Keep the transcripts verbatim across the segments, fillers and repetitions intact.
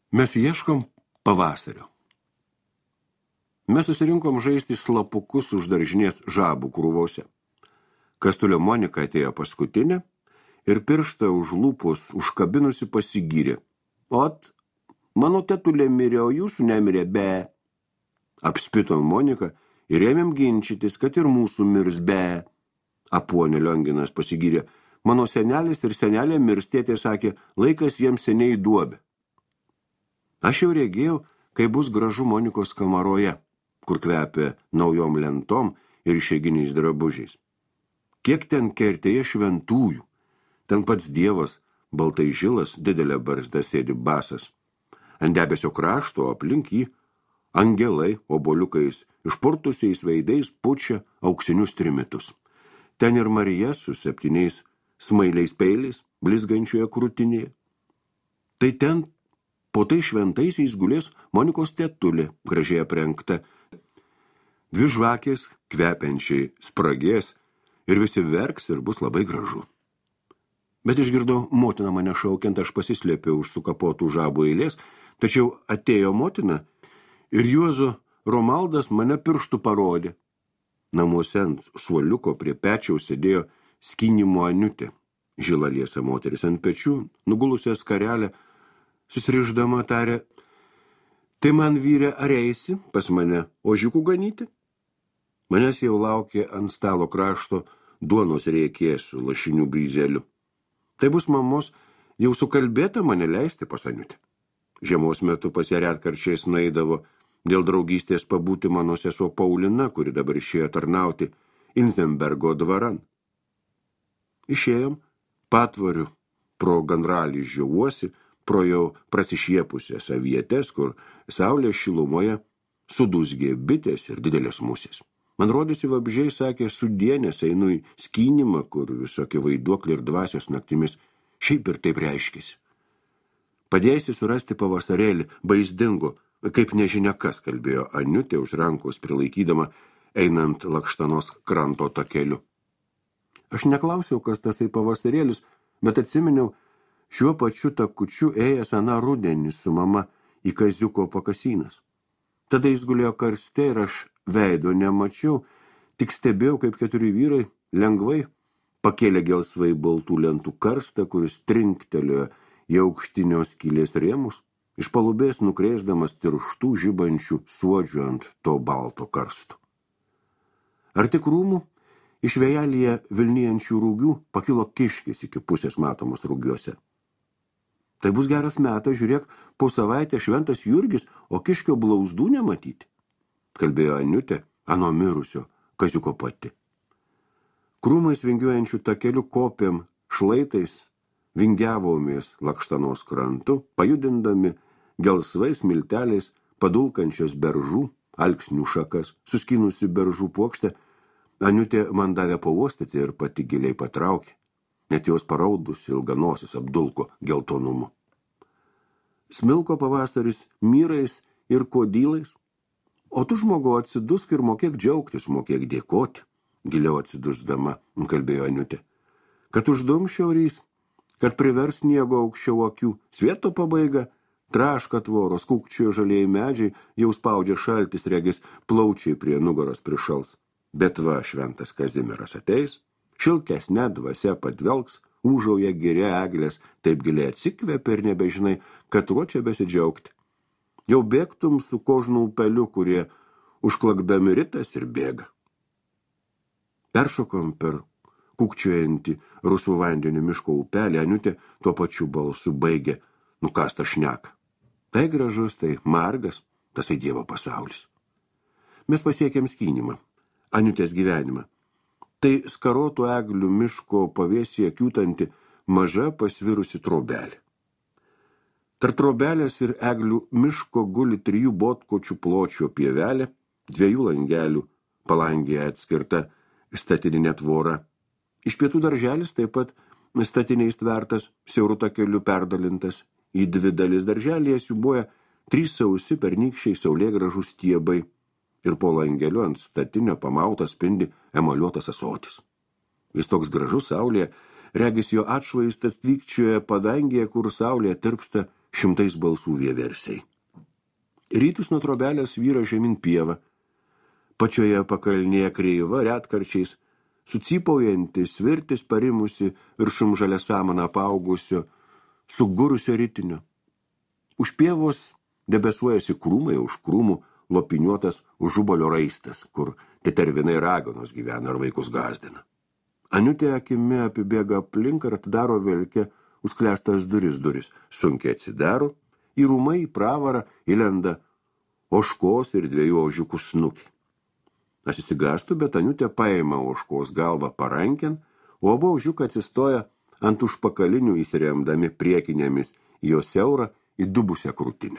Mes ieškom pavasario. Mes susirinkom žaisti slapukus už daržinės žabų krūvose. Kastulio Monika atėjo paskutinė ir pirštą už lūpos užkabinusi pasigyrė. Ot, mano tetulė mirė, o jūsų nemirė, be. Apspito Monika ir ėmėm ginčytis, kad ir mūsų mirs be. Apuonė Lionginas pasigyrė. Mano senelis ir senelė mirs, tėtė sakė, laikas jiems seniai duobė. Aš jau regėjau, kai bus gražu Monikos kamaroje, kur kvepia naujom lentom ir išeiginiais drabužiais. Kiek ten kertėje šventųjų. Ten pats Dievas, baltai žilas, didelė barzda sėdi basas. Ant debesio krašto aplink jį angelai oboliukais išpurtusiais veidais pučia auksinius trimitus. Ten ir Marija su septyniais smailiais peiliais, blizgančioje krūtinėje. Tai ten po tai šventaisiais gulės Monikos tetulė, gražiai aprengta. Dvi žvakės kvepiančiai spragės ir visi verks ir bus labai gražu. Bet išgirdau motiną mane šaukiant, aš pasislėpiau už sukapotų žabų eilės, tačiau atėjo motina ir Juozo Romaldas mane pirštų parodė. Namuose ant suoliuko prie pečiaus sėdėjo skynimo Aniutė, žila liesa moteris ant pečių, nugulusią skarelę, susiriždama tarė, tai man vyrė ar eisi pas mane ožiukų ganyti? Manęs jau laukė ant stalo krašto duonos riekė su lašinių bryzeliu. Tai bus mamos jau sukalbėta mane leisti pas Aniutę. Žiemos metu pas ją retkarčiais nueidavo dėl draugystės pabūti mano sesuo Paulina, kuri dabar išėjo tarnauti Ilzenbergo dvaran. Išėjom patvariu pro gandraližio uosį, pro jau prasišiepusias avietes, kur saulės šilumoje sudūzgė bitės ir didelės musės. Man rodėsi vabžiai sakė, sudienės einu į skynimą, kur visokie vaiduokliai ir dvasios naktimis šiaip ir taip reiškėsi. Padėsi surasti pavasarėlį, baizdingo, kaip nežinia kas, kalbėjo Aniutė už rankos prilaikydama, einant Lakštanos kranto takeliu. Aš neklausiau, kas tasai pavasarėlis, bet atsiminiau šiuo pačiu takučiu ėjęs aną rudenį su mama į Kaziuko pakasynas. Tada jis gulėjo karste ir aš veido nemačiau, tik stebėjau, kaip keturi vyrai lengvai pakėlė gelsvai baltų lentų karstą, kuris trinktelėjo į aukštinio skylės rėmus, iš palubės nukreisdamas tirštų žibančių suodžių ant to balto karsto. Ar tik rūmų, iš vėjelėje vilnijančių rūgių pakilo kiškis iki pusės matomos rūgiuose. Tai bus geras metas, žiūrėk, po savaitę šventas Jurgis, o kiškio blauzdų nematyti, kalbėjo Aniutė, ano mirusio Kaziuko pati. Krūmais vingiuojančių takelių kopėm šlaitais vingiavomės Lakštanos krantu, pajudindami gelsvais milteliais padulkančios beržų, alksnių šakas, suskinusi beržų puokštę, Aniutė man davė pauostyti ir pati giliai patraukė, net jos paraudus ilganosis apdulko geltonumu. Smilko pavasaris myrais ir kodylais, o tu žmogau atsidusk ir mokėk džiaugtis, mokėk dėkoti, giliau atsidusdama, kalbėjo Aniutė, kad uždumščiau rys, kad privers sniego aukščiau akių, svieto pabaiga, traška tvoros, kūkčiojo žalieji medžiai, jau spaudžia šaltis, regis plaučiai prie nugaros prišals. Bet va, šventas Kazimieras ateis, šiltesne dvasia padvelks, užauja giria eglės, taip giliai atsikvėpia ir nebežinai, kad ruočia besidžiaugti. Jau bėgtum su kožnų upeliu, kurie užklakdami ritas ir bėga. Peršokom per kūkčiojantį rusvų vandenių miško upelį, Aniutė tuo pačiu balsu baigė nukastą šneką. Tai gražus, tai margas, tasai Dievo pasaulis. Mes pasiekėm skynimą, Aniutės gyvenimą. Tai skarotų eglių miško pavėsyje kiūtanti maža pasvirusi trobelė. Tarp trobelės ir eglių miško guli trijų botkočių pločio pievelė, dviejų langelių palangėje atskirta statininė tvora. Iš pietų darželis taip pat statiniais tvertas, siauru takeliu perdalintas. Į dvi dalis darželėje siūbuoja trys sausi pernykščiai saulėgražų stiebai ir po langeliu ant statinio pamautas spindi emaliuotas ąsotis. Jis toks gražus saulėje, regis jo atšvaistas tvykčioje padangėje, kur saulėje tirpsta šimtais balsų vieversiai. Rytus nuo trobelės vyra žemyn pieva, pačioje pakalnėje kreiva retkarčiais, sucypaujantis svirtis parimusi viršum žalia samana apaugusio, sugurusio ritinio. Už pievos debesuojasi krūmai, už krūmų lopiniuotas užubolio raistas, kur tetervinai raganos gyvena ar vaikus gazdina. Aniutė akimi apibėga aplink ir atidaro velke užklestas duris duris, sunkiai atsidaro, į rūmai į pravarą įlenda ožkos ir dviejų ožiukų snukį. Aš įsigastu, bet Aniutė paima ožkos galvą paranken, o abu ožiukai atsistoja ant užpakalinių įsiremdami priekinėmis jo siaurą įdubusią krūtinę.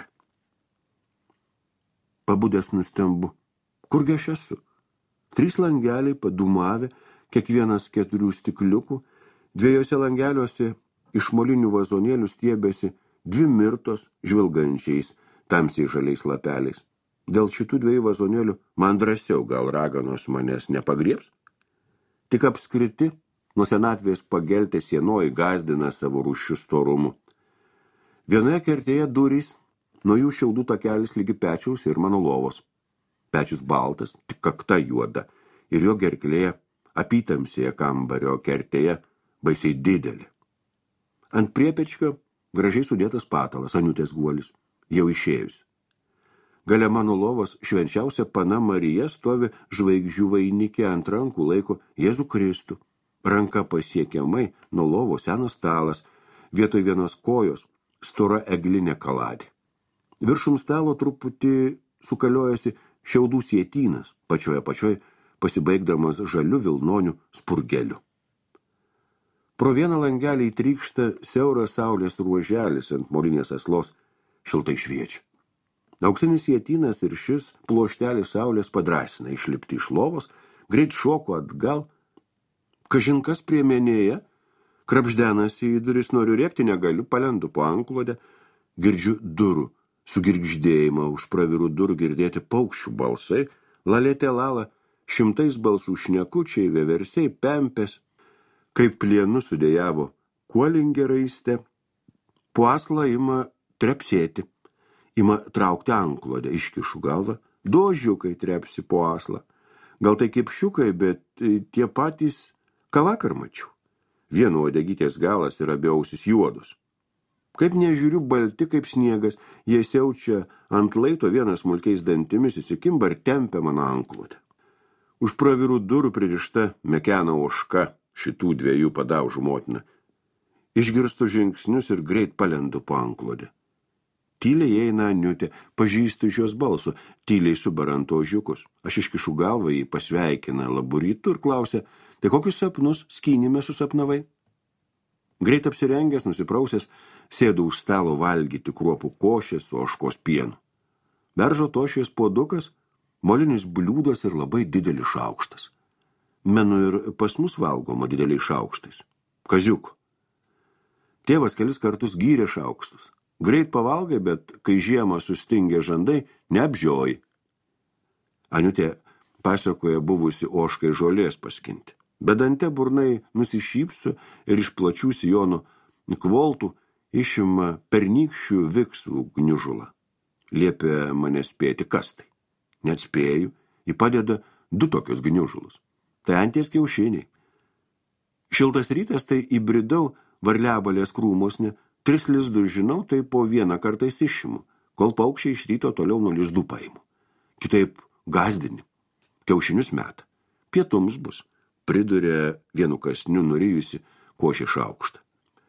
Pabudęs nustembu, kurgi aš esu? Trys langeliai padūmavę, kiekvienas keturių stikliukų, dviejose langeliuose iš molinių vazonėlių stiebėsi dvi mirtos žvilgančiais tamsiai žaliais lapeliais. Dėl šitų dviejų vazonėlių man drąsiau gal raganos manęs nepagriebs. Tik apskriti, nuo senatvės pageltė sienoji gazdina savo rūšių storumu. Vienoje kertėje durys, nuo jų šiaudų takelis lygi pečiaus ir mano lovos. Pečius baltas, tik kakta juoda, ir jo gerklėje apytamsėje kambario kertėje baisiai didelė. Ant priepečkio gražiai sudėtas patalas, Aniutės guolis, jau išėjus. Gale mano lovos švenčiausia pana Marija stovi žvaigždžių vainikė, ant rankų laiko Jėzų Kristų. Ranka pasiekiamai nuo lovos senas stalas, vietoj vienos kojos stora eglinė kaladė. Viršum stalo truputį sukaliojasi šiaudų sietynas, pačioje pačioje pasibaigdamas žaliu vilnoniu spurgeliu. Pro vieną langelį įtrykšta siauras saulės ruoželis ant molinės aslos šiltai šviečia. Auksinis sietynas ir šis pluoštelis saulės padrąsina išlipti iš lovos, greit šoko atgal, kažinkas priemenėje, krapždenasi į duris, noriu rėkti, negaliu, palendu po anklodę, girdžiu durų, sugirgždėjimą, už pravirų durų girdėti paukščių balsai, lalėtė lala, šimtais balsų šnekučiai, veversiai, pempės, kaip plienu sudėjavo kuolingė raiste, po aslą ima trepsėti. Ima traukti anklodę, iškišu galvą, du ožiukai trepsi po aslą. Gal tai kepšiukai, bet tie patys, ką vakar mačiau. Vieno uodegytės galas ir abi ausis juodus. Kaip nežiūriu balti kaip sniegas, jie siaučia ant laito, vienas smulkiais dantimis įsikimba ir tempia mano anklodę. Už pravirų durų pririšta mekena ožka, šitų dviejų padaužų motina. Išgirstu žingsnius ir greit palendu po anklodę. Tyliai eina Aniutė, pažįstu iš jos balso, tyliai subarant ožiukus. Aš iškišu galvą, jį pasveikina labu rytu ir klausia, tai kokius sapnus skynime susapnavai? Greit apsirengęs, nusiprausęs, sėdu už stalo valgyti kruopų košės su ožkos pienu. Beržo tošies puodukas, molinis bliūdas ir labai didelis šaukštas. Menu ir pas mus valgoma dideliais šaukštais. Kaziuko. Tėvas kelis kartus gyrė šaukštus. Greit pavalgai, bet kai žiemą sustingė žandai, neapžioji. Aniutė pasakoja buvusi ožkai žolės paskinti. Bedante burnai nusišypsiu ir iš plačių sijonų kvoltų išima pernykščių viksvų gniužulą. Liepia mane spėti, kas tai. Net spėju, ji padeda du tokius gniužulus. Tai anties kiaušiniai. Šiltas rytas, tai įbridau varliabalės krūmosne. Tris lizdus žinau, tai po vieną kartais išimu, kol paukščiai iš ryto toliau nuo lizdų paimu. Kitaip gazdini. Kiaušinius meta. Pietums bus. Pridurė vienu kasniu nurijusi košį šaukštą.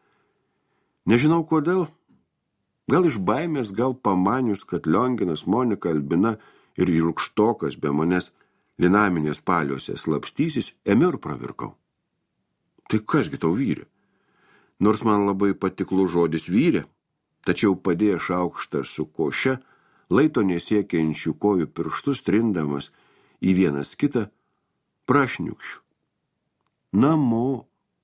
Nežinau kodėl. Gal iš baimės, gal pamanius, kad Lionginas, Monika, Albina ir Jurkštokas be manęs linaminės paliuose slapstysis, ėmiau ir pravirkau. Tai kasgi tau vyrė? Nors man labai patiklų žodis vyrė, tačiau padėjo šaukštą su koše, laito nesiekiančių kojų pirštus trindamas į vienas kitą prašniukščių. Namo.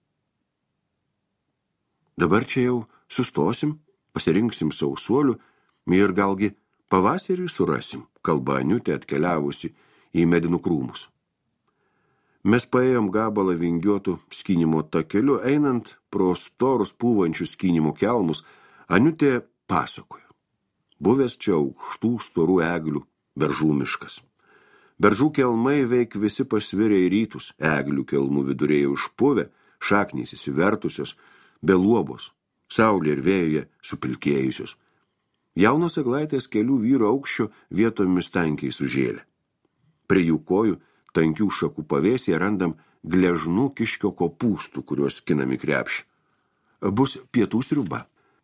Dabar čia jau sustosim, pasirinksim sausuolių ir galgi pavasarį surasim, kalba Aniutė atkeliavusi į medinų krūmus. Mes paėjom gabalą vingiuotų skynimo takeliu, einant pro storus pūvančius skynimo kelmus, Aniutė pasakojo. Buvęs čia aukštų storų eglių beržų miškas. Beržų kelmai veik visi pasvirė į rytus, eglių kelmų vidurėje užpuvę, šaknys įsivertusios, be luobos, saulė ir vėjoje supilkėjusios. Jaunos eglaitės kelių vyro aukščio vietomis tankiai sužėlė. Prie jų kojų tankių šakų pavėsėje randam gležnų kiškio kopūstų, kuriuos skinami krepšį. Bus pietų sriuba.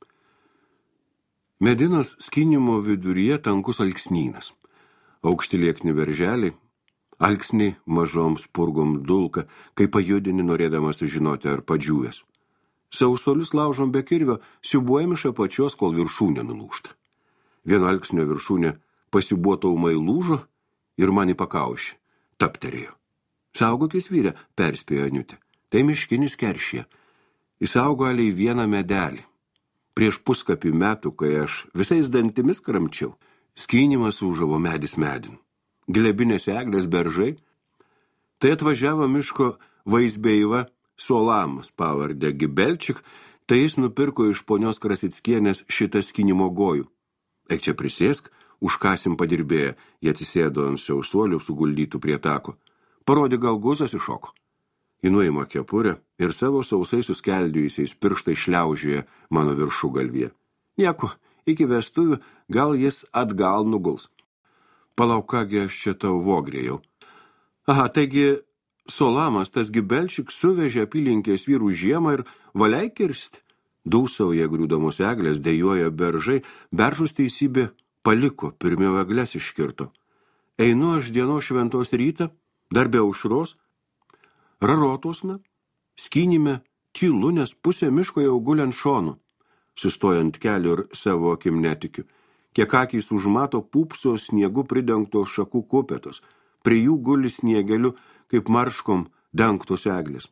Medinos skynimo viduryje tankus alksnynas. Aukšti liekni berželiai, alksniai mažom spurgom dulka, kai pajudini norėdamas sužinoti ar padžiūvęs. Sausolius laužom be kirvio, siubuojam iš apačios, kol viršūnė nulūžta. Vieno alksnio viršūnė pasiubuoto ūmai lūžo ir man į pakaušį. Tapterėjo. Saugokis vyrė, perspėjo Aniutė. Tai miškinis keršė. Įsaugo aliai vieną medelį. Prieš puskapį metų, kai aš visais dantimis kramčiau, skynimas užavo medis medin. Glebinės eglės beržai. Tai atvažiavo miško vaizbeiva Solamas pavardė Gibelčik, tai jis nupirko iš ponios Krasickienės šitą skynimo gojų. Eik čia prisėsk, užkasim padirbėję, jie atsisėdo ant sausuolių suguldytų prie tako. Parodė gal guzas iššoko. Ji nuima kepurę ir savo sausai suskeldėjusiais pirštai šliaužioje mano viršų galvėje. Nieko, iki vestuvių gal jis atgal nuguls. Palauk, kągi aš čia tau vogrėjau. Aha, taigi Solamas, tas Gibelčik, suvežė apylinkės vyrų žiemą ir valiai kirsti. Dūsauja griūdamos eglės, dejuoja beržai, beržus teisybė paliko, pirmiau eglės iškirto. Einu aš dienos šventos rytą, dar be aušros, rarotosna, skynime tylu, nes pusė miško jau guliant šonu. Sustojant kelių ir savo akim netikiu. Kiek akys užmato pupso sniegu pridengtos šakų kupetos, prie jų guli sniegeliu, kaip marškom dengtos eglės.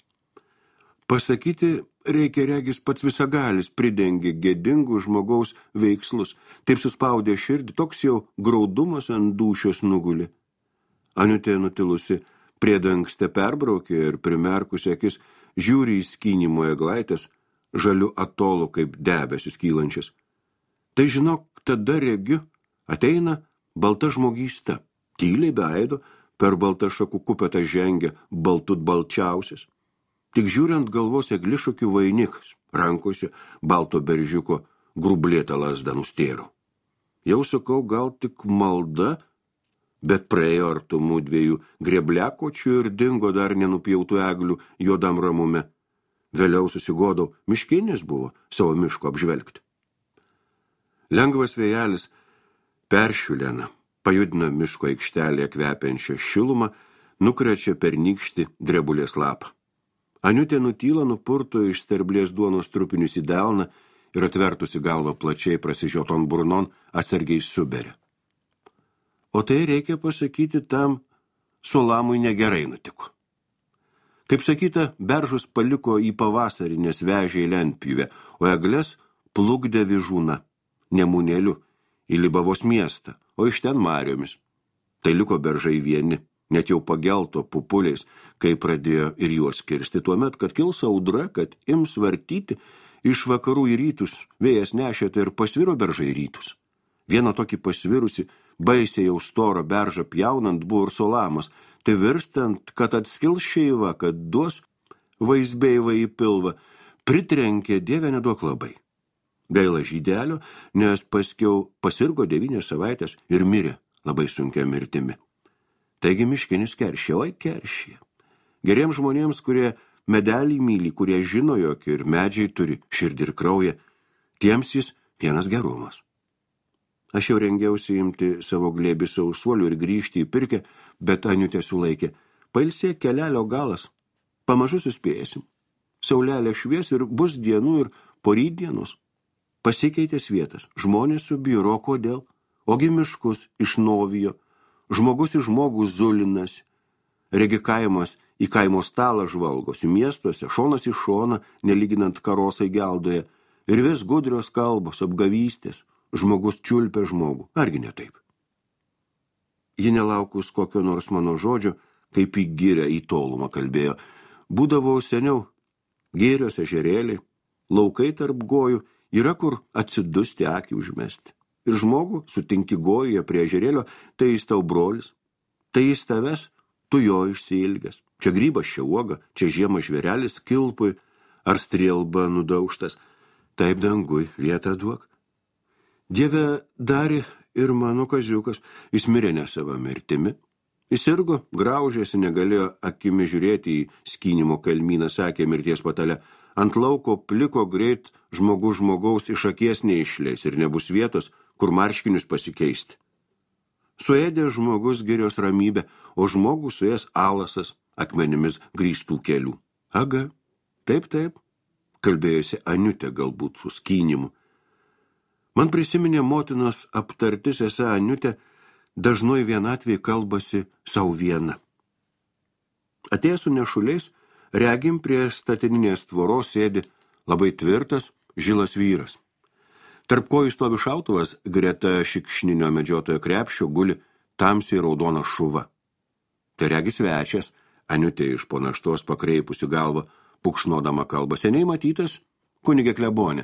Pasakyti reikia regis pats visagalis pridengė gėdingų žmogaus veikslus. Taip suspaudė širdį, toks jau graudumas ant dūšios nugulė. Aniutė nutilusi prie dangste perbraukė ir primerkusi akis žiūri į skynimo eglaitės, žaliu atolu kaip debesis kylančias. Tai žinok, tada regiu, ateina balta žmogysta, tyliai be aido, per baltą šakų kupetą žengia baltut balčiausias. Tik žiūrint galvos eglišokių vainikas, rankose balto beržiuko grublėta lazda nustėro. Jau sakau, gal tik malda, bet praėjo artumų dviejų grebliakočių ir dingo dar nenupjautų eglių juodam ramume. Vėliau susigodau, miškinis buvo savo miško apžvelgti. Lengvas vėjelis peršiulena, pajudina miško aikštelėje kvepiančią šilumą, nukrečia pernykštį drebulės lapą. Aniutė nutyla, nupurto iš sterblės duonos trupinius į delną ir atvertusi galvą plačiai prasižioton burnon atsargiai suberia. O tai reikia pasakyti, tam Solamui negerai nutiko. Kaip sakyta, beržus paliko į pavasarį, nes vežė į lentpjūvę, o egles plukdė Vyžūną, Nemunėliu, į Libavos miestą, o iš ten mariomis. Tai liko beržai vieni, net jau pagelto pupuliais, kai pradėjo ir juos kirsti, tuomet, kad kils audra, kad ims vartyti, iš vakarų į rytus, vėjas nešė, tai ir pasviro beržai į rytus. Vieną tokį pasvirusi, baisiai jau storą beržą pjaunant buvo ir Solamas, tai virstant, kad atskils šeiva, kad duos vaizbeivą į pilvą, pritrenkė Dieve neduok labai. Gaila žydelio, nes paskiau pasirgo devynias savaitės ir mirė labai sunkia mirtimi. Taigi miškinis keršė, oi keršė. Geriems žmonėms, kurie medelį myli, kurie žino, jog ir medžiai turi širdį ir kraują, tiems jis vienas gerumas. Aš jau rengiausi imti savo glėbį sausuolių ir grįžti į pirkę, bet Aniutė sulaikė. Pailsėk kelelio galas, pamažu suspėsim. Saulelė švies ir bus dienų ir poryt dienos. Pasikeitės vietas, žmonės subiro, kodėl, ogi miškus išnovijo, žmogus į žmogų zulinas, regi kaimas į kaimo stalą žvalgosi, miestuose, šonas į šoną, nelyginant karosai geldoje, ir vis gudrios kalbos, apgavystės, žmogus čiulpia žmogų, argi ne taip? Ji nelaukus kokio nors mano žodžio, kaip į gyrę į tolumą kalbėjo, būdavau seniau, gėrios ežerėliai, laukai tarp gojų yra kur atsidusti akį užmesti. Ir žmogų sutinki gojuje prie ežerėlio, tai jis tau brolis, tai jis tavęs, tu jo išsiilgęs. Čia grybas, čia uoga, čia žiema žvėrelis, kilpui ar strielba nudaužtas. Taip dangui vietą duok. Dieve darė ir mano kaziukas, jis mirė ne savo mirtimi. Jis irgo, graužėsi, negalėjo akimi žiūrėti į skynimo kalmyną, sakė mirties patale. Ant lauko pliko greit žmogus žmogaus iš akies neišleis ir nebus vietos, kur marškinius pasikeisti. Suėdė žmogus girios ramybę, o žmogus suės alasas akmenimis grįstų kelių. Aga, taip, taip, kalbėjosi Aniutė galbūt su skynimu. Man prisiminė motinos aptartis, esą Aniutė dažnoj vienatvėj kalbasi sau viena. Atėjęs su nešuliais, regim prie statininės tvoros sėdi labai tvirtas, žilas vyras. Tarp kojų stovi šautuvas, greta šikšninio medžiotojo krepšio guli tamsiai raudona šuva. Tai regis svečias, Aniutė iš po naštos pakreipusi galvą, pukšnodama kalbą, seniai matytas kunigė klebonė.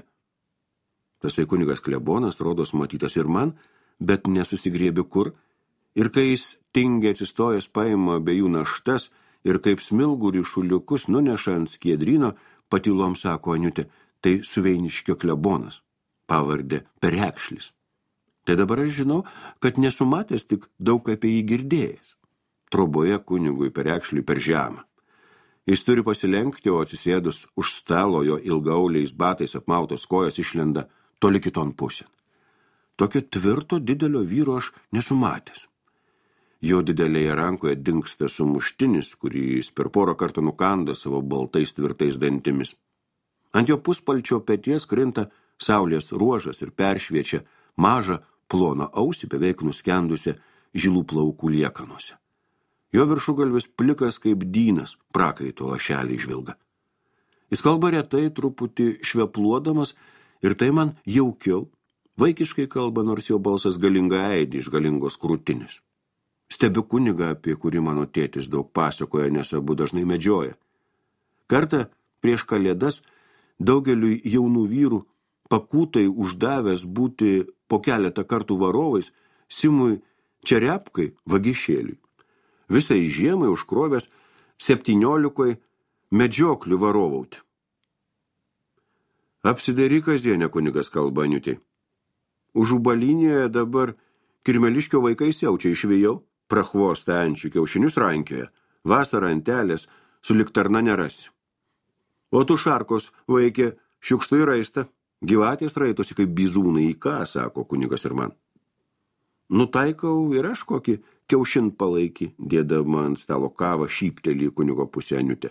Tasai kunigas klebonas, rodos matytas ir man, bet nesusigriebi kur, ir kai jis tingiai atsistojęs paima abiejų naštas ir kaip smilgų ryšuliukus nuneša ant skiedryno, patylom sako Aniutė, tai Suveiniškio klebonas, pavardė Perekšlis. Tai dabar aš žinau, kad nesu matęs, tik daug apie jį girdėjęs. Troboje kunigui Perekšliui per žemą. Jis turi pasilenkti, o atsisėdus už stalo jo ilgauliais batais apmautos kojos išlenda toli kiton pusėn. Tokio tvirto didelio vyro aš nesu matęs. Jo didelėje rankoje dingsta sumuštinis, kurį jis per porą kartų nukanda savo baltais tvirtais dantimis. Ant jo puspalčio peties krinta saulės ruožas ir peršviečia mažą ploną ausį beveik nuskendusią žilų plaukų liekanose. Jo viršugalvis plikas kaip dynas, prakaito lašelį žvilga. Jis kalba retai, truputį švepluodamas, ir tai man jaukiau. Vaikiškai kalba, nors jo balsas galinga aidi iš galingos krūtinės. Stebiu kunigą, apie kurį mano tėtis daug pasakoja, nes abu dažnai medžioja. Kartą prieš kalėdas daugeliui jaunų vyrų pakūtai uždavęs būti po keletą kartų varovais, Simui Čerepkai vagišėliui. Visai žiemai užkrovęs septyniolikoj medžioklių varovauti. Apsidaryk kazienę, kunigas kalba Aniutei. Už Ubalinėje dabar kirmeliškio vaikai siaučia išvijau, prachvostą ančių kiaušinius rankioje, vasarą antelės, sulik tarna nerasi. O tu šarkos vaikė šiukštų į raistą, gyvatės raitosi kaip bizūnai į ką, sako kunigas ir man. Nutaikau ir aš kokį kiaušin palaikį, dėdama ant stalo kavą šyptelį kunigo pusę Aniutė.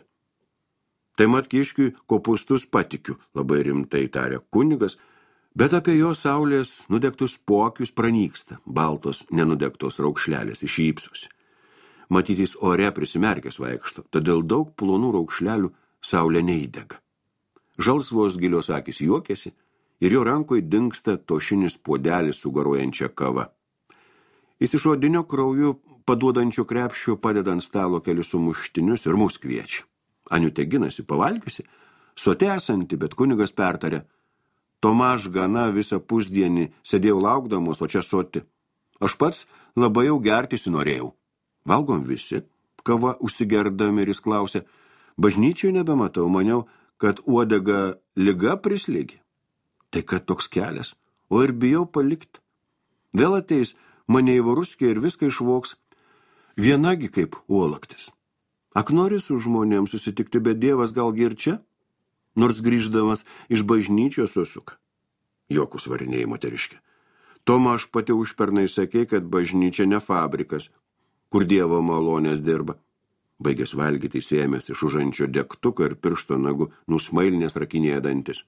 Tai mat kiškiui kopustus patikiu, labai rimtai tarė kunigas, bet apie jo saulės nudegtus pokius pranyksta, baltos nenudegtos raukšlelės išypsosi. Matytis ore prisimerkęs vaikšto, todėl daug plonų raukšlelių saulė neįdega. Žalsvos gilios akis juokėsi ir jo rankoje dingsta tošinis puodelis su garuojančia kava. Jis iš odinio krauju paduodančio krepšio padeda ant stalo kelius sumuštinius ir mus kviečia. Aniutė ginasi pavalgiusi, sote esanti, bet kunigas pertarė. Tomaš gana visą pusdienį sėdėjau laukdamos, o čia soti. Aš pats labai jau gertisi norėjau. Valgom visi, kava užsigerdami ir jis klausė. Bažnyčiai nebematau, maniau, kad uodega liga prislėgė. Tai kad toks kelias, o ir bijau palikti. Vėl ateis mane į Varuskį ir viską išvoks, vienagi kaip uolaktis. Ak nori su žmonėms susitikti, bet Dievas galgi ir čia, nors grįždamas iš bažnyčios susuka. Jokus varinėjai moteriškė. Toma, aš pati užpernai sakė, kad bažnyčia ne fabrikas, kur Dievo malonės dirba. Baigęs valgyti, sėmės iš užančio degtuką ir piršto nagu nusmailinės rakinėja dantis.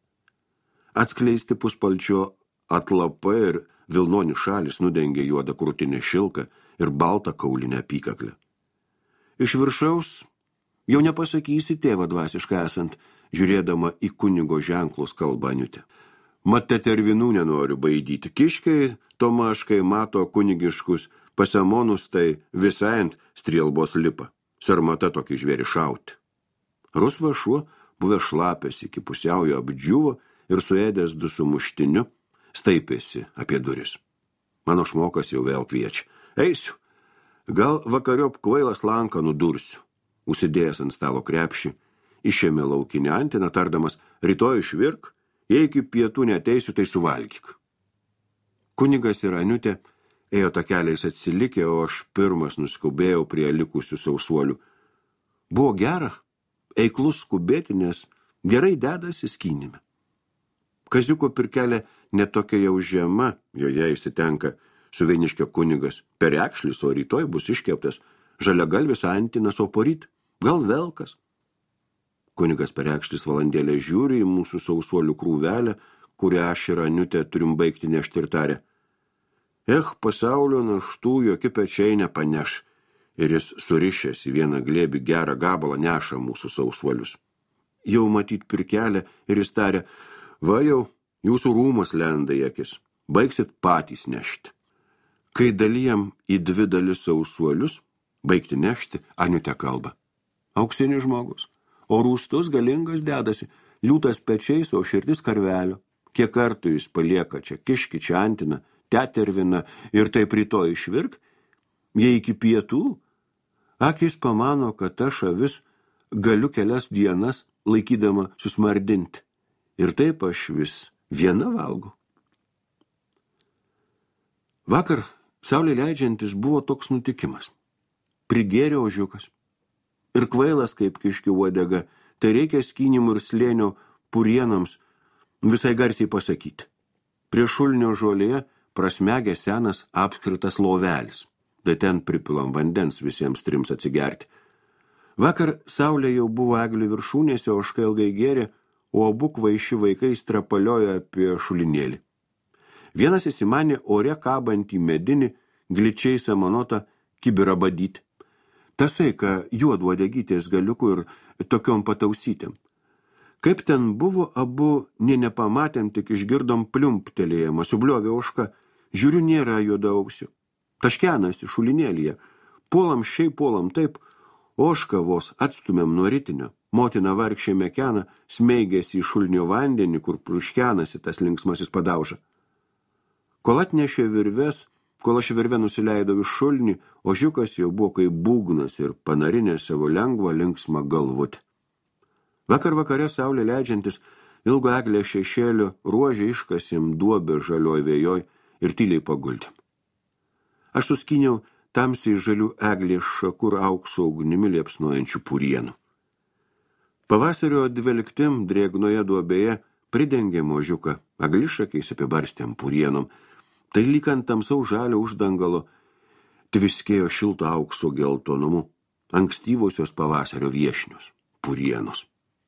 Atskleisti puspalčio atlapai ir vilnoni šalis nudengė juodą krūtinę šilką ir baltą kaulinę apykaklę. Iš viršaus jau nepasakysi tėvą dvasiškai esant, žiūrėdama į kunigo ženklus kalba Aniutė. Mat tetervinų nenoriu baidyti. Kiškiai tomaškai mato kunigiškus pasemonus, tai visai ant strielbos lipa. Sarmata tokį žvėrį šauti. Rusvas šuo, buvęs šlapęs iki pusiaujo apdžiuvo ir suėdęs du sumuštiniu, staipėsi apie duris. Mano šmokas jau vėl kviečia. Eisiu, gal vakariop kvailas lanką nudursiu. Užsidėjęs ant stalo krepšį, išėmė laukinį antiną, tardamas, rytoj išvirk, jei iki pietų neteisiu, tai suvalgyk. Kunigas ir Aniutė ėjo takeliais atsilikė, o aš pirmas nuskubėjau prie likusių sausuolių. Buvo gera, eiklus skubėti, nes gerai dedasi skynime. Kaziuko pirkelė netokia jau žema, joje įsitenka Suvieniškio kunigas Perekšlis, o rytoj bus iškeptas žaliagalvis antinas, o poryt gal velkas. Kunigas Perekšlis valandėlę žiūri į mūsų sausuolių krūvelę, kurią aš ir Aniutė turim baigti nešti ir tarė. Eh, pasaulio naštų jokie pečiai nepaneš, ir jis surišęs į vieną glėbį gerą gabalą neša mūsų sausuolius. Jau matyt pirkelę ir jis tarė, va jau, jūsų rūmas lenda į akis, baigsit patys nešti. Kai dalijam į dvi dalis sausuolius, baigti nešti, Aniutė kalba. Auksinis žmogus, o rūstus galingas dedasi, liūtas pečiais, o širdis karvelio. Kiek kartų jis palieka čia kiški, čia antiną, tetervina ir taip rytoj išvirk, jei iki pietų, akis pamano, kad aš avis galiu kelias dienas laikydama susmardinti. Ir taip aš vis viena valgau. Vakar saulė leidžiantis buvo toks nutikimas. Prigėrė ožiukas. Ir kvailas kaip kiškių uodega, tai reikia skynimų ir slėnio purienams visai garsiai pasakyti. Prie šulinio žolėje prasmegė senas apskritas lovelis, tai ten pripilam vandens visiems trims atsigerti. Vakar saulė jau buvo eglių viršūnėse, ožka ilgai gėrė, o abu kvaiši vaikai strapaliojo apie šulinėlį. Vienas įsimanė ore kabantį medinį, gličiai samanotą kibirą badyti. Tasai, ką juoduodegytės galiukų ir tokiom patausytėm. Kaip ten buvo, abu nė nepamatėm, tik išgirdom pliumptelėjimą, subliovė ožka, žiūriu nėra juodausių. Taškenasi šulinėlyje, puolam šiaip, puolam taip, ožka vos atstumėm nuo ritinio. Motina vargšė mekena, smeigėsi į šulinio vandenį, kur pruškenasi tas linksmasis padauža. Kol atnešė virves, kol aš virve nusileidau iš šulinį, ožiukas jau buvo kaip būgnas ir panarinė savo lengvą linksmą galvutę. Vakar vakare saulė leidžiantis, ilgo eglė šešėlio ruožė iškasėm duobę žalioj vėjoj ir tyliai paguldėm. Aš suskyniau tamsiai žalių eglės šakur aukso ugnimi liepsnojančių purienų. Pavasario dvelktim drėgnoje duobėje pridengėm ožiuką, aglišakiais apibarstėm purienom. Tai lyg ant tamsaus žalio uždangalo tviskėjo šilto aukso geltonumu ankstyvosios pavasario viešnios, purienos.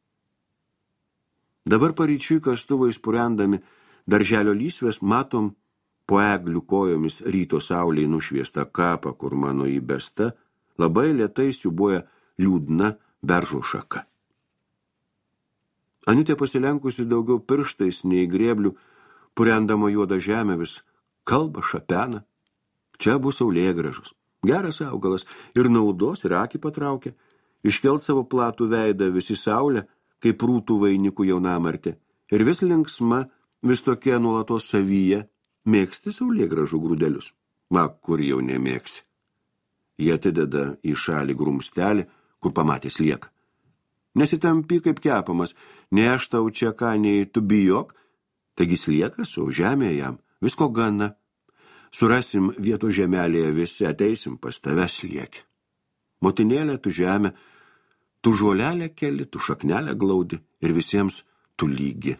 Dabar paryčiui kastuvais purendami darželio lysvės matom po eglių kojomis ryto saulei nušviestą kapą, kur mano įbesta labai lėtai siūbuoja liūdna beržo šaka. Aniutė pasilenkusi daugiau pirštais nei grėblių, purendama juodą žemę vis kalba šapena. Čia bus saulėgražus, geras augalas ir naudos ir akį patraukia. Iškelt savo platų veidą visi saulę, kaip rūtų vainikų jaunamartė. Ir vis linksma, vis tokie nuolatos savyje, mėgsti saulėgražų grūdelius. Ma, kur jau nemėgsi. Jie atideda į šalį grumstelį, kur pamatęs lieka. Nesitampi kaip kepamas, nei aš tau čia ką, nei tu bijok, taigi sliekas, o žemėje jam visko gana. Surasim vietų žemelėje visi, ateisim pas tave sliekį. Motinėlė, tu žemė, tu žolelę keli, tu šaknelę glaudi ir visiems tu lygi.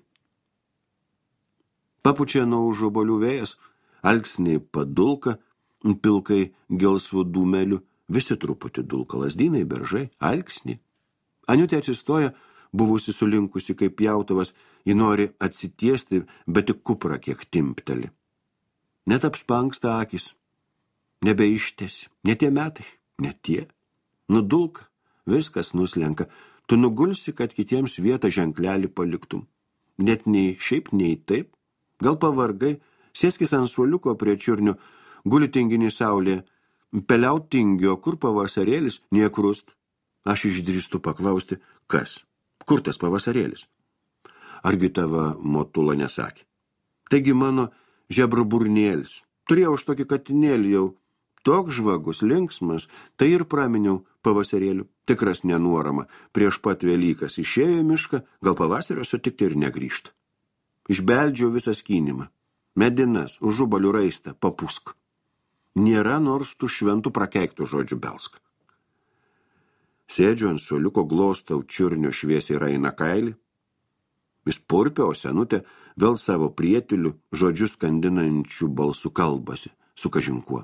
Papučia nuo užobolių vėjas, alksniai padulka, pilkai gelsvų dūmelių, visi truputį dulka, lazdynai, beržai, alksniai. Aniutė atsistoja, buvusi sulinkusi kaip pjautuvas, ji nori atsitiesti, bet tik kupra kiek timpteli. Net apspangsta akis, nebeištesi, ne tie metai, ne tie. Nudulka, viskas nuslenka, tu nugulsi, kad kitiems vietą ženklelį paliktum. Net nei šiaip, nei taip, gal pavargai, sėskis ant suoliuko prie čiurnių, guli tinginį saulėje, peliaut tingio, kur pavasarėlis, niekrust. Aš išdrįstu paklausti, kas, kur tas pavasarėlis? argi tava motula nesakė. Taigi mano žebraburnėlis, turėjau už tokį katinėlį jau, toks žvagus, linksmas, tai ir praminiau pavasarėliu, tikras nenuorama, prieš pat Velykas išėjo į mišką, gal pavasario sutikti ir negrįžta. Išbeldžiau visą skynimą, medinas, užubalių raistą, papusk. Nėra nors tų šventų prakeiktų žodžių belsk. Sėdžiu ant suoliuko, glostau čiurnio šviesiai raina kailį. Jis purpia, o senutė vėl savo prietelių žodžius skandinančių balsų kalbasi su kažinkuo.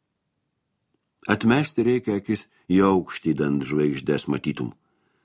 Atmesti reikia akis į aukštį, dant žvaigždės matytum.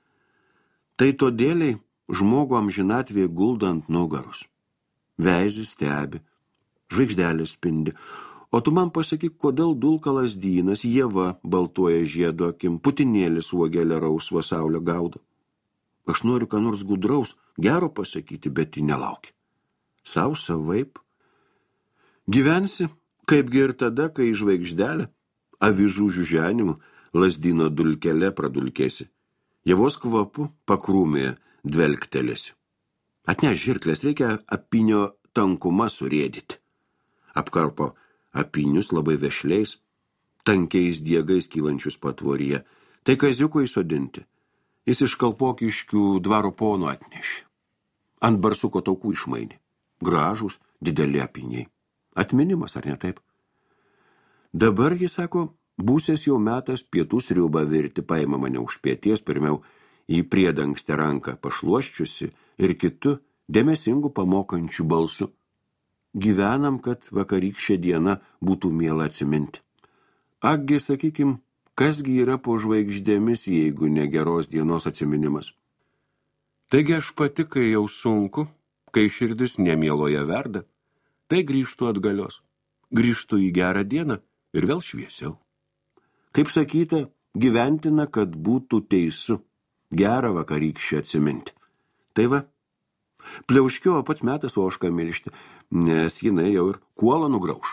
Tai todėliai žmogų amžinatvėje guldant nugarus. Veizis stebi, žvaigždelės spindi. O tu man pasakyk, kodėl dulka lazdynas, ieva baltuoja žiedo akim, putinėlis uogelę rausvą saulę gaudo. Aš noriu ką nors gudraus, gero pasakyti, bet ji nelaukia. Sau savaip. Gyvensi, kaipgi ir tada, kai žvaigždelė, avižų žiuženimu, lazdyno dulkelė pradulkėsi. Javos kvapu pakrūmėje dvelktelėsi. Atneš žirklės, reikia apinio tankumą surėdyti. Apkarpo apinius labai vešliais, tankiais diegais kylančius patvoryje. Tai kaziuko įsodinti. Jis iš Kalpokiškių dvaro pono atnešė. Ant barsuko taukų išmainė. Gražūs, dideli apiniai. Atminimas, ar ne taip? Dabar, jis sako, būsės jau metas pietų sriubą virti, paima mane už pieties, pirmiau į priedangstę ranką pašluoščiusi ir kitu dėmesingu pamokančiu balsu. Gyvenam, kad vakarykščią dieną būtų miela atsiminti. Akgi, sakykim, kasgi yra po žvaigždėmis, jeigu ne geros dienos atsiminimas. Taigi aš pati, kai jau sunku, kai širdis nemieloje verda, tai grįžtu atgalios. Grįžtu į gerą dieną ir vėl šviesiau. Kaip sakyta, gyventina, kad būtų teisu, gerą vakarykščią atsiminti. Tai va, pliauškio pats metas ožką milšti, nes jinai jau ir kuolą nugrauš.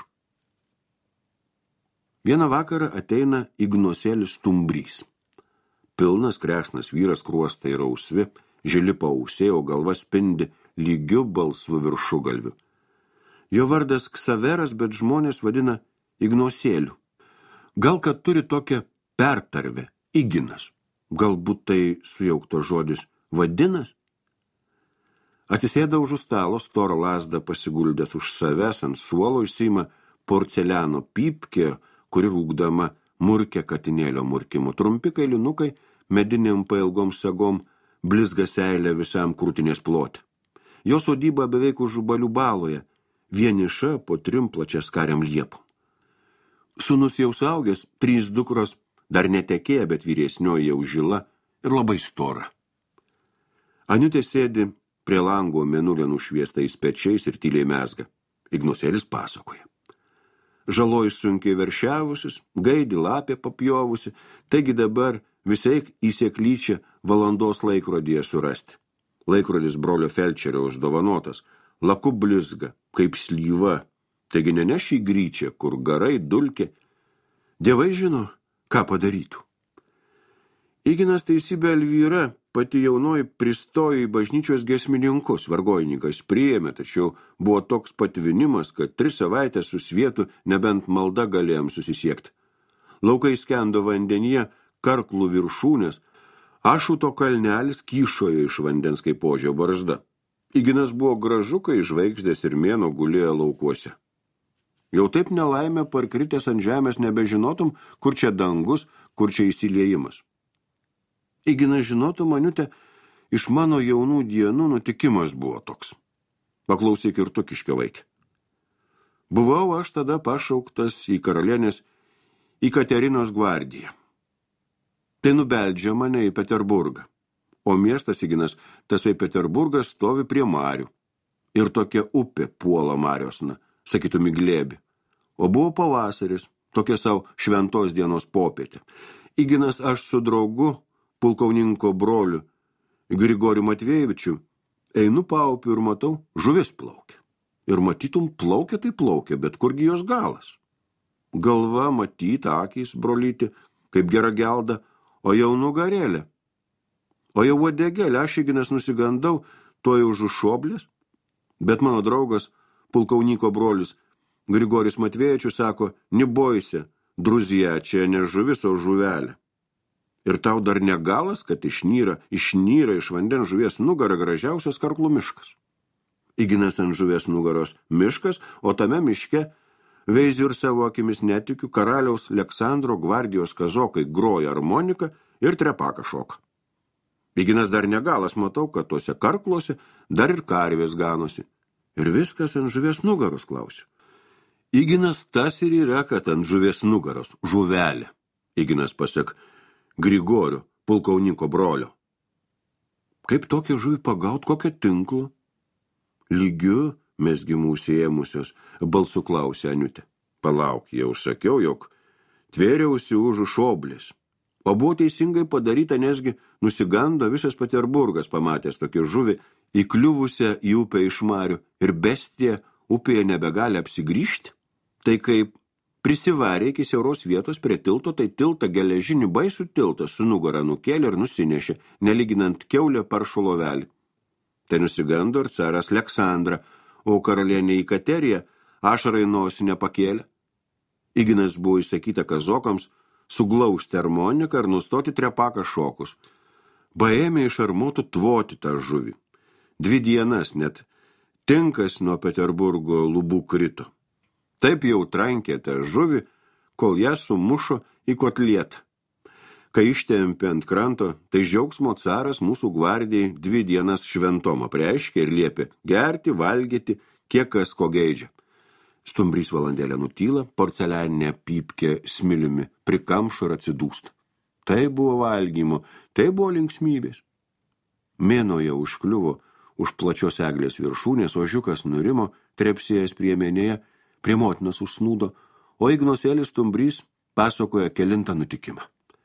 Vieną vakarą ateina Ignosėlis Stumbrys. Pilnas kresnas vyras, kruostai rausvi, žili paausiai, o galva spindi lygiu balsvu viršugalviu. Jo vardas Ksaveras, bet žmonės vadina Ignosėliu. Gal kad turi tokią pertarvę, Iginas. Galbūt tai sujaukto žodis vadinas? Atsisėda už stalo, storą lazdą pasiguldęs už savęs, ant suolo išsiima porceliano pypkė, kuri rūkdama murkia katinėlio murkimu. Trumpi kailinukai, medinėm pailgom sagom, blizga seilė visam krūtinės plote. Jo sodyba beveik už žubalių baloje, vieniša po trim plačias kariam liepom. Sūnus jau suaugęs, trys dukros, dar netekėję, bet vyresnioji jau žila ir labai stora. Aniutė sėdi prie lango mėnulio nušviestais pečiais ir tyliai mezga. Ignosėlis pasakoja. Žaloj sunkiai veršiavusis, gaidi lapė papjovusi, taigi dabar visai įsieklyčia valandos laikrodyje surasti. Laikrodis brolio felčerio uždovanotas, laku blizga, kaip slyva, taigi neneš į gryčią, kur garai dulkė. Dievai žino, ką padarytų. Iginas teisybė Elvyra, pati jaunoji, pristojo į bažnyčios giesmininkus, vargojininkas priėmė, tačiau buvo toks patvinimas, kad tris savaitės su svietu nebent malda galėjom susisiekti. Laukai skendo vandenyje, karklų viršūnės, ašuto kalnelis kyšojo iš vandens kaip ožio barzda. Iginas buvo gražu, kai žvaigždės ir mėnuo gulėjo laukuose. Jau taip nelaimė parkritęs ant žemės nebežinotum, kur čia dangus, kur čia įsiliejimas. Iginas žinotum, Aniutė, iš mano jaunų dienų nutikimas buvo toks. Paklausyk ir tu, kiškio vaikė. Buvau aš tada pašauktas į karalienės, į Katerinos gvardiją. Tai nubeldžia mane į Peterburgą. O miestas Iginas, tasai Peterburgas, stovi prie marių. Ir tokia upė puola mariosna, sakytum į glėbį. O buvo pavasaris, tokia savo šventos dienos popietė. Iginas aš su draugu, pulkauninko broliu, Grigoriu Matvėjevičiu, einu paupiu ir matau, žuvis plaukia. Ir matytum, plaukia tai plaukia, bet kurgi jos galas. Galva matyta, akys brolyti, kaip gera gelda, o jau nugarėlė. O jau uodegėlė, aš Iginas nusigandau, to jau žušoblės? Bet mano draugas, pulkaunyko brolis, Grigoris Matvėjičius sako, niboise, druzija, čia ne žuvis, o žuvelė. Ir tau dar negalas, kad išnyra, išnyra iš vandens žuvies nugarą gražiausias karklų miškas. Įginas ant žuvies nugaros miškas, o tame miške veiziu ir savo akimis netikiu, karaliaus Aleksandro gvardijos kazokai groja armoniką ir trepaką šoka. Įginas dar negalas, matau, kad tuose karkluose dar ir karvės ganosi. Ir viskas ant žuvies nugaros, klausiu. Įginas tas ir yra, kad ant žuvies nugaros, žuvelė. Įginas pasak Grigorio, pulkauninko brolio. Kaip tokią žuvį pagaut, kokią tinklą? Lygiu mesgimų užsiėmusios, balsu klausė Aniutė. Palauk, jau sakiau, jog tvėriausi už šoblės. O buvo teisingai padaryta, nesgi nusigando visas Peterburgas, pamatęs tokį žuvį, įkliuvusią į upę iš marių ir bestija upėje nebegali apsigrįžti. Tai kaip prisivarė iki siauros vietos prie tilto, tai tiltą geležinį baisų tiltą su nugarą nukėlė ir nusinešė, nelyginant kiaulę paršų lovelį. Tai nusigando ir caras Aleksandra, o karalienė Ikaterija ašarai nosį nepakėlė. Įginas buvo įsakyta kazokams suglausti armoniką ir nustoti trepaką šokus. Paėmė iš armotų tvoti tą žuvį. Dvi dienas net tinkas nuo Peterburgo lubų krito. Taip jau trankė tą žuvį, kol ją sumušo į kotlietą. Kai ištempė ant kranto, tai džiaugsmo caras mūsų gvardijai dvi dienas šventom apreiškė ir liepė gerti, valgyti, kiek kas ko geidžia. Stumbrys valandėlę nutyla, porcelianinė pypkė smiliumi prikamšo ir atsidūsta. Tai buvo valgymo, tai buvo linksmybės. Mėnuo jau užkliuvo už plačios eglės viršūnės, ožiukas nurimo, trepsėjęs prie menėje, prie motinos užsnūdo, o Ignosėlis stumbrys pasakoja kelintą nutikimą.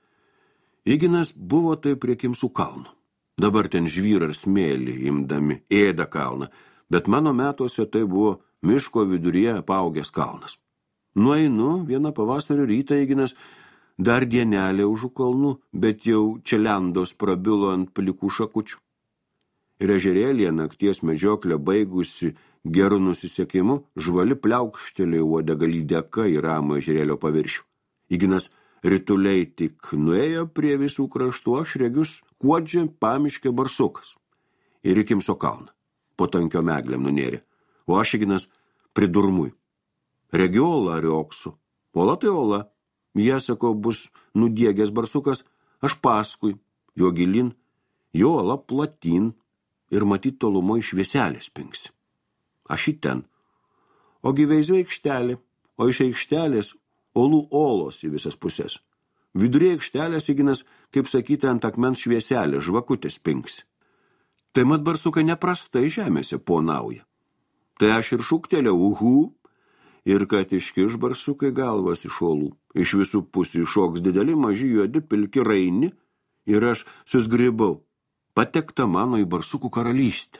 Įginas buvo tai prie Kimsų kalno. Dabar ten žvyra ir smėlį imdami ėda kalną, bet mano metuose tai buvo miško viduryje apaugęs kalnas. Nueinu vieną pavasario rytą Įginas dar dienelė už kalnų, bet jau čia lendos prabilo ant plikų šakučių. Ir ežerėlėje nakties medžioklę baigusi geru nusisekimu, žvali pliaukštelėjo uodega lydeka į ramą ežerėlio paviršių. Įginas rituliai tik nuėjo prie visų kraštų, aš regius kuodžia pamiškė barsukas. Ir į Kimso kalną. Po tankio meglėm nunėrė. O aš Įginas pridurmui. Regiu ola rioksu. Ola tai ola. Jie, sako, bus nudiegęs barsukas, aš paskui. Jo gilin, jo ola platin ir matyt tolumo iš švieselės pingsi. Aš į ten. O gyveizio aikštelė, o iš aikštelės olų olos į visas pusės. Vidurė aikštelės Įginas, kaip sakyti, ant akmens švieselė, žvakutės pingsi. Tai mat barsukai neprastai žemėse ponauja. Tai aš ir šūktelė, uhu, ir kad iškiš barsukai galvas iš olų. Iš visų pusių iššoks dideli, maži juodi, pilki raini, ir aš susgribau. Patekta mano į barsukų karalystę.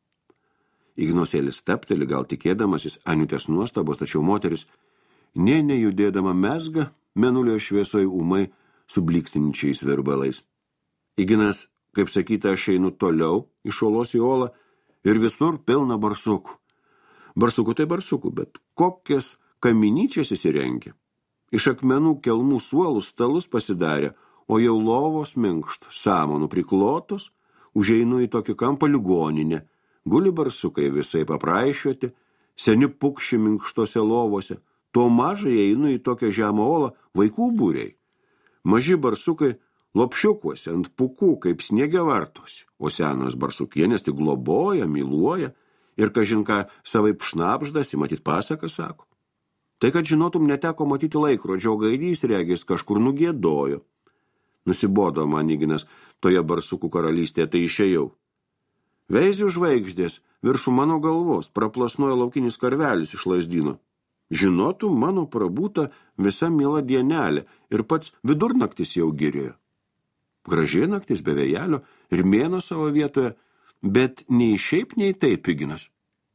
Ignosėlis stapteli, gal tikėdamasis Aniutės nuostabos, tačiau moteris nė nejudėdama mezga mėnulio šviesoj ūmai su blykstinčiais virbalais. Įginas, kaip sakyta, aš einu toliau iš olos į olą ir visur pilna barsukų. Barsukų tai barsukų, bet kokias kaminyčias įsirengė. Iš akmenų kelmų suolų stalus pasidarė, o jau lovos minkštos, samanų priklotos, užeinu į tokį kampą ligoninę. Guli barsukai visai papraišiuoti, seni pukši minkštose lovose. Tuo mažai einu į tokią žemą olą vaikų būriai. Maži barsukai lopšiukuose ant pukų kaip sniege vartosi, o senos barsukienės tik globoja, myluoja ir kažinką savaip šnapždasi, matyt pasaką sako. Tai, kad žinotum, neteko matyti laikrodžio, gaidys regis kažkur nugėdojo. Nusibodo man Įginas toje barsukų karalystėje, tai išėjau. Veizių žvaigždės viršų mano galvos praplasnojo laukinis karvelis iš lazdyno. Žinotum, mano prabūta visa miela dienelė ir pats vidurnaktis jau girėjo. Gražiai naktis be vėjelio ir mėno savo vietoje, bet nei šiaip, nei taip Įginas.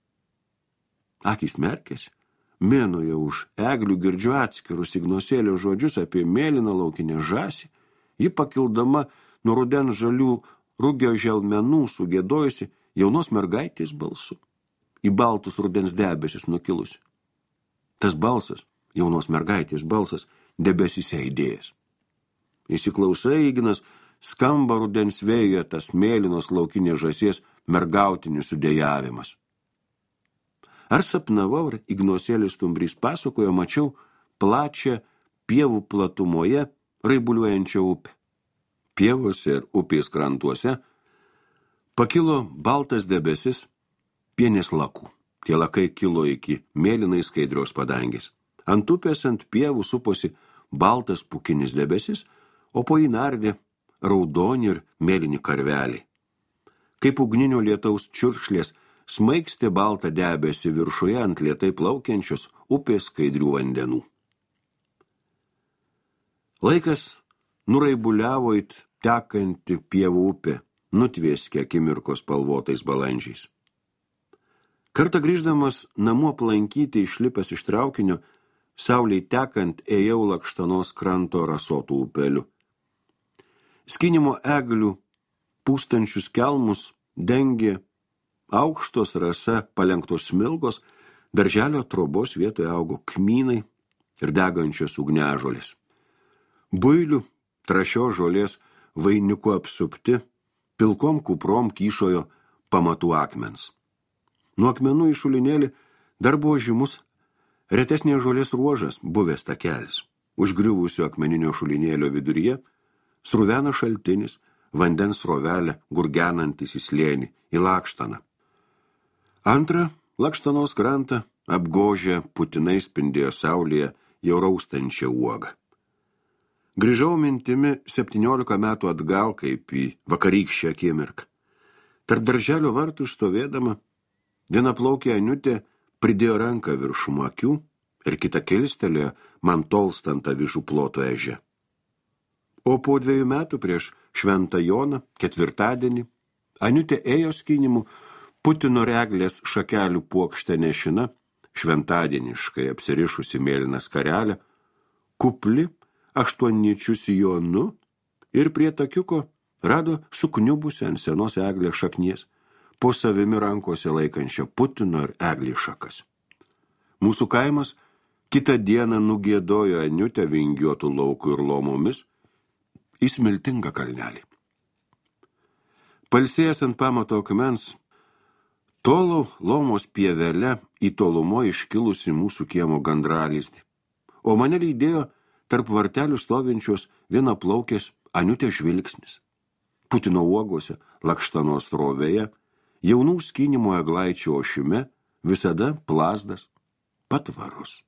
Akys merkėsi, mėno jau už eglių girdžiu atskirus Ignosėlio žodžius apie mėlyną laukinę žąsį, ji pakildama nuo rudens žalių rugio želmenų sugėdojusi, jaunos mergaitės balsu, į baltus rudens debesis nukilusi. Tas balsas, jaunos mergaitės balsas, debesyse įdėjęs. Įsiklausai, Ignas, skamba rudens vėjoje tas mėlynos laukinės žąsies mergautinis sudėjavimas. Ar sapnavau, ar Ignosėlis Stumbrys pasakojo, mačiau plačią pievų platumoje raibuliuojančią upę. Pievose ir upės krantuose pakilo baltas debesis pienės lakų. Tie lakai kilo iki mėlynai skaidrios padangės. Ant upės ant pievų suposi baltas pukinis debesis, o po jį nardė raudoni ir mėlyni karveliai. Kaip ugninio lietaus čiurkšlės smaigstė baltą debesį viršuje ant lėtai plaukiančios upės skaidrių vandenų. Laikas nuraibuliavo it tekanti pievų upė, nutvieskė akimirkos spalvotais balandžiais. Kartą grįždamas namo aplankyti išlipęs iš traukinio, saulei tekant ėjau Lakštanos kranto rasotų upeliu. Skynimo eglių pūstančius kelmus dengė aukštos rasa palenktos smilgos, darželio trobos vietoje augo kmynai ir degančios ugniažolės. Builių trašio žolės vainiku apsupti, pilkom kuprom kyšojo pamatų akmens. Nuo akmenų į šulinėlį dar buvo žymus retesnės žolės ruožas, buvęs takelis. Užgriuvusio akmeninio šulinėlio viduryje sruvena šaltinis, vandens srovelė gurgenantis į slėnį, į Lakštaną. Antra, Lakštanos krantą apgožė putinai spindėjo saulėje jau raustančią uogą. Grįžau mintimi septyniolika metų atgal, kaip į vakarykščią akimirką. Tarp darželio vartų stovėdama, viena plaukė Aniutė pridėjo ranką viršum akių ir kitą kilstelėjo man tolstant avižų ploto eže. O po dviejų metų prieš Šventą Joną, ketvirtadienį, Aniutė ėjo skynimu Putino reglės šakelių puokštę nešina, šventadieniškai apsirišusi mėlyną skarelę, kupli aštuonnyčių sijonu ir prie takiuko rado sukniubusią ant senos eglės šaknies, po savimi rankose laikančią Putino ir eglės šakas. Mūsų kaimas kitą dieną nugiedojo Aniutę vingiuotų laukų ir lomomis į smiltingą kalnelį. Palsėjęs ant pamato akmens, tolau lomos pievele į tolumo iškilusi mūsų kiemo gandralystį, o mane lydėjo tarp vartelių stovinčios vienaplaukės Aniutės žvilgsnis. Putino uogose, Lakštanos srovėje, jaunų skynimo eglaičių ošime visada plazdas patvarus.